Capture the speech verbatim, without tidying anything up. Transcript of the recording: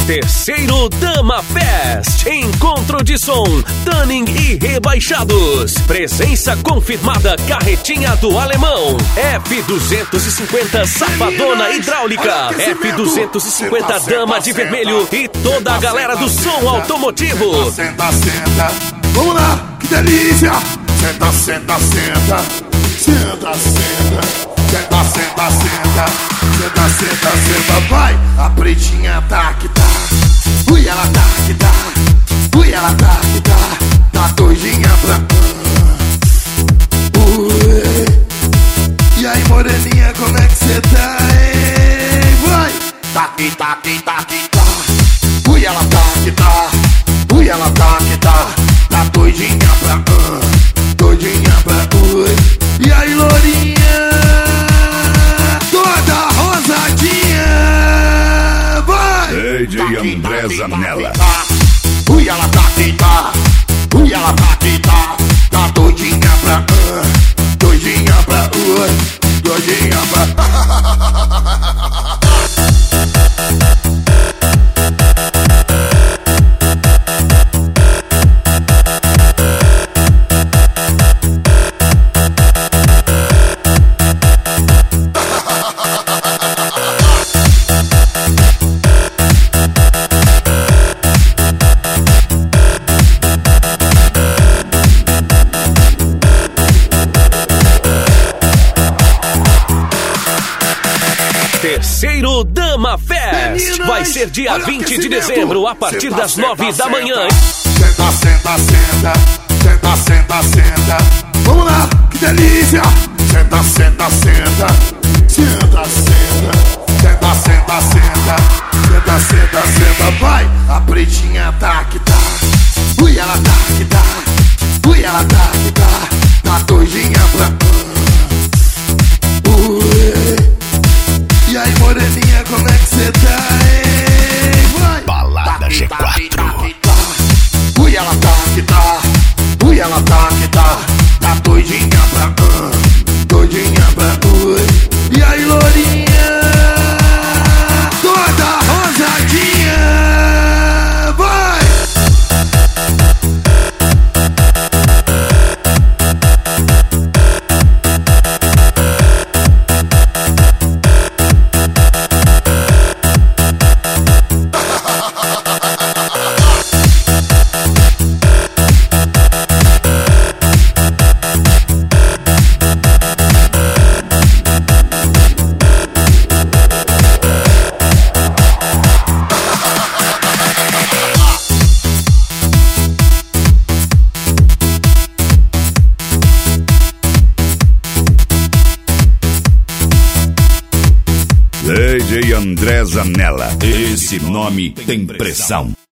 Terceiro Dama Fest. Encontro de som, Tuning e rebaixados. Presença confirmada, Carretinha do Alemão, F duzentos e cinquenta Safadona Hidráulica, F duzentos e cinquenta Dama de Vermelho e toda a galera do som automotivo. Senta, senta, vamos lá, que delícia. Senta, senta, senta, senta, senta, senta, senta, senta, senta, senta, senta, vai. A pretinha tá que tá, ui, ela tá que tá, ui, ela tá que tá, tá doidinha pra... Ui. E aí, moreninha, como é que cê tá, hein? Vai! Tá que tá, que tá, que tá, ui, ela tá que tá, ui, ela tá que tá, tá doidinha pra... Uh, doidinha pra... Ui. E aí, lourinha, toda rosadinha, vai! D J André Zanella. Ui, ela tá que tá, ui, ela tá que tá, tá doidinha pra... Uh, doidinha pra... Ui, doidinha pra... Terceiro Dama Fest vai ser dia vinte de dezembro, a partir das nove da manhã. Senta, senta, senta, senta, senta, senta, vamos lá, que delícia. Senta, senta, senta, senta, senta, senta, senta, senta, senta, senta, senta, vai. A pretinha tá que tá, ui, ela tá que tá, ui, ela tá que tá, tá doidinha pra... Ui. E aí, moreninha, como é que cê tá, hein? Vai! Balada G quatro. Ui, ela tá que tá, ui, ela tá que tá, tá doidinha pra... Uh, doidinha pra... Ui. E aí, lourinha, toda rosadinha, vai! D J André Zanella. Esse nome tem pressão.